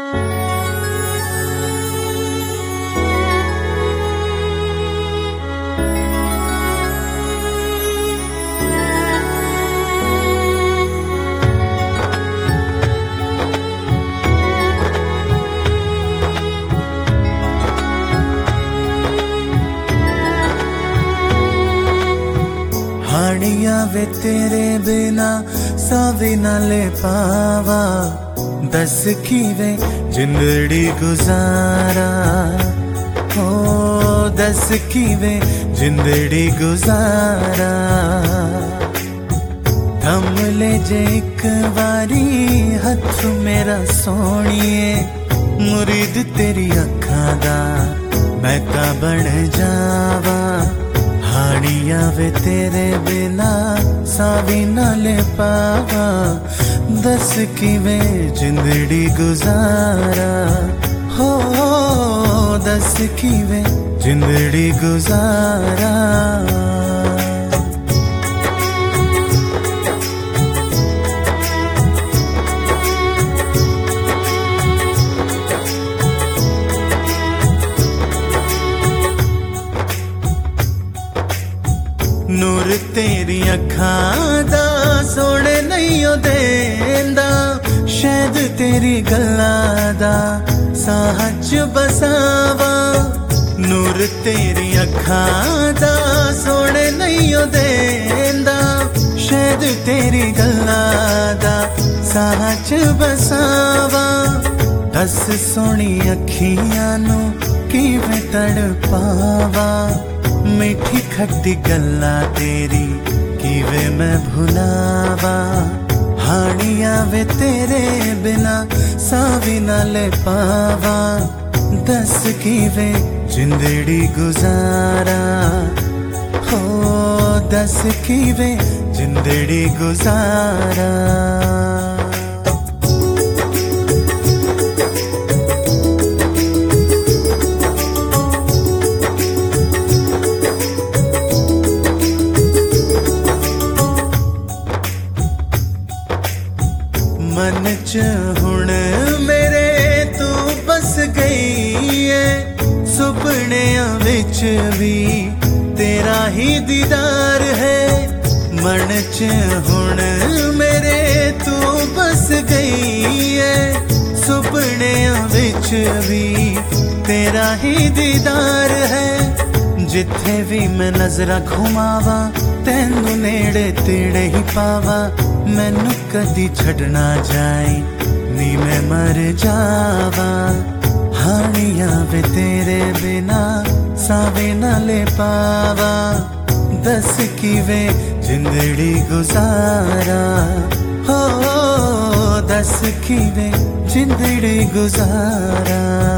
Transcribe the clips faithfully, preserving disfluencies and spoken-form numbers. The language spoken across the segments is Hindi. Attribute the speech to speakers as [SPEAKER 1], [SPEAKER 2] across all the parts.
[SPEAKER 1] हानिया वे तेरे बिना सावी ना ले पावा, दस की वे जिंदड़ी गुजारा, हो दस की वे जिंदड़ी गुजारा। थम ले जे एक बारी हथ मेरा सोनिए, मुरीद तेरी अखां दा मैं ता बन जावा। हानिया वे तेरे बिना सावी ना ले पावा, दस की वे जिंदड़ी गुजारा, हो दस की वे जिंदड़ी गुजारा। नूर तेरी अखां दा सोने नहीं देंदा, शायद तेरी गल्लां दा साह च बसावा। नूर तेरी अखां दा सोने नहीं देंदा, शायद तेरी गल्लां दा साह च बसावा। दस सोनी अखियां नू किवें तड़पावा, मीठी खट्टी गल्ला तेरी किवे मैं भुलावा। हानिया वे तेरे बिना सावी ना ले पावा, दस किवे जिंदड़ी गुजारा, हो दस किवे जिंदड़ी गुजारा। मन च हुण मेरे तू बस गई है, सुपनियां विच भी तेरा ही दीदार है। मन च हुण मेरे तू बस गई है, सुपनियां विच भी तेरा ही दीदार है। जिथे भी मैं नजरा घुमावा, तैनू नेड़े तेड़े ही पावा। मैनू कदी छड़ना जाए नी मैं मर जावा। हानिया वे तेरे बिना सावे ना ले पावा, दस की वे जिंदड़ी गुजारा, हो दस की वे जिंदड़ी गुजारा।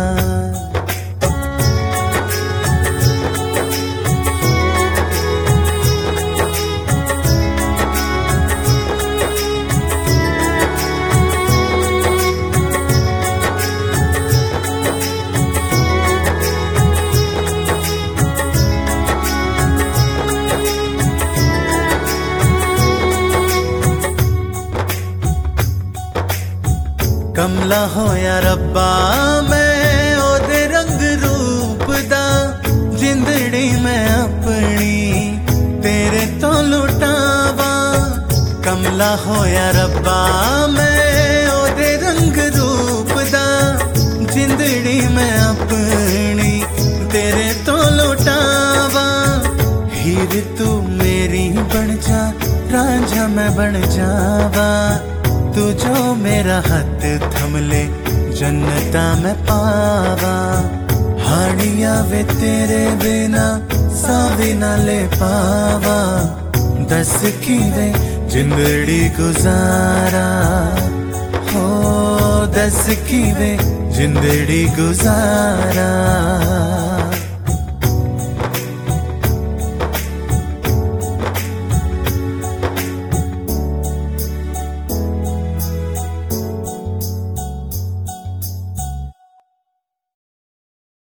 [SPEAKER 1] कमला होया रब्बा मैं ओदे रंग रूप दा, जिंदड़ी मैं अपनी तेरे तो लुटावा। कमला होया रब्बा मैं ओदे रंग रूप दा, जिंदड़ी मैं अपनी तेरे तो लुटावा। हीर तू मेरी बन जा, रांझा मैं बन जावा। तू जो मेरा हाथ थमले जन्नता में पावा। हानिया वे तेरे बिना सावी ना ले पावा, दस की वे जिंदड़ी गुजारा, हो दस की वे जिंदड़ी गुजारा।